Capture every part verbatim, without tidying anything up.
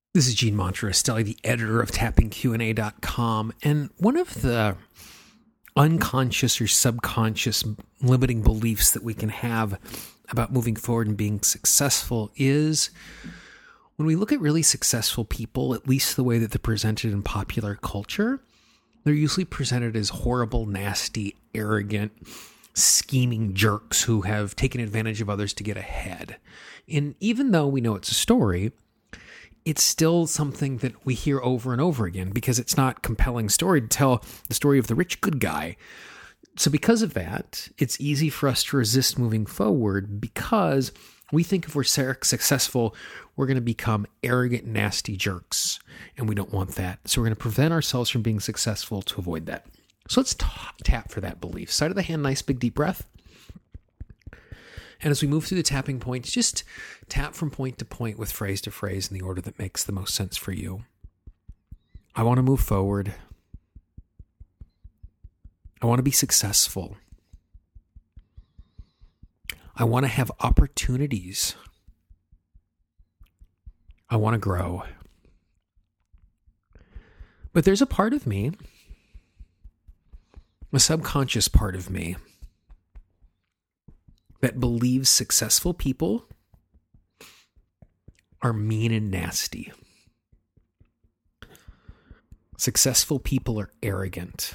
This is Gene Monterostelli, the editor of tapping q and a dot com, and one of the unconscious or subconscious limiting beliefs that we can have about moving forward and being successful is when we look at really successful people, at least the way that they're presented in popular culture, they're usually presented as horrible, nasty, arrogant, scheming jerks who have taken advantage of others to get ahead. And even though we know it's a story, it's still something that we hear over and over again because it's not a compelling story to tell the story of the rich good guy. So because of that, it's easy for us to resist moving forward because we think if we're successful, we're going to become arrogant, nasty jerks, and we don't want that. So we're going to prevent ourselves from being successful to avoid that. So let's t- tap for that belief. Side of the hand, nice big deep breath. And as we move through the tapping points, just tap from point to point with phrase to phrase in the order that makes the most sense for you. I want to move forward. I want to be successful. I want to have opportunities. I want to grow. But there's a part of me, a subconscious part of me, that believes successful people are mean and nasty. Successful people are arrogant.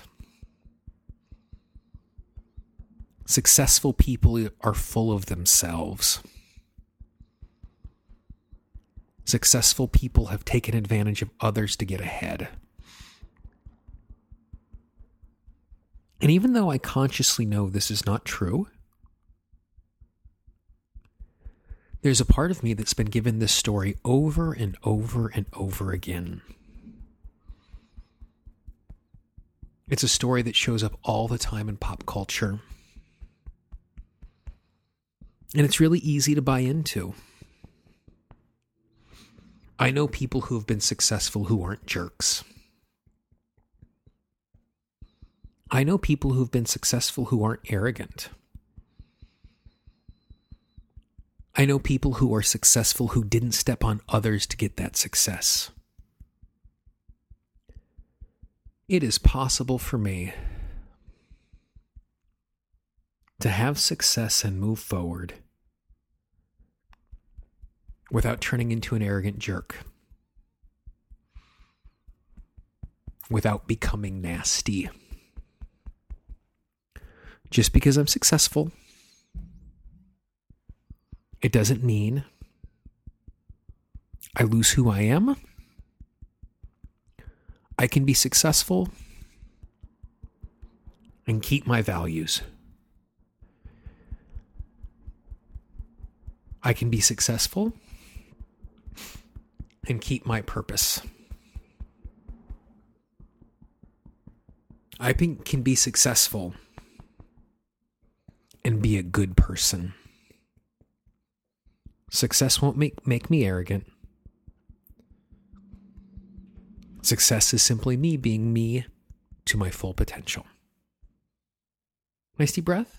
Successful people are full of themselves. Successful people have taken advantage of others to get ahead. And even though I consciously know this is not true, there's a part of me that's been given this story over and over and over again. It's a story that shows up all the time in pop culture. And it's really easy to buy into. I know people who have been successful who aren't jerks. I know people who have been successful who aren't arrogant. I know people who are successful who didn't step on others to get that success. It is possible for me to have success and move forward without turning into an arrogant jerk, without becoming nasty. Just because I'm successful, it doesn't mean I lose who I am. I can be successful and keep my values. I can be successful and keep my purpose. I can be successful and be a good person. Success won't make, make me arrogant. Success is simply me being me to my full potential. Nice deep breath.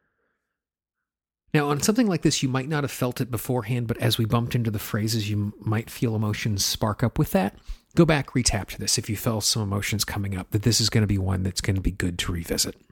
Now, on something like this, you might not have felt it beforehand, but as we bumped into the phrases, you might feel emotions spark up with that. Go back, retap to this if you felt some emotions coming up, that this is going to be one that's going to be good to revisit.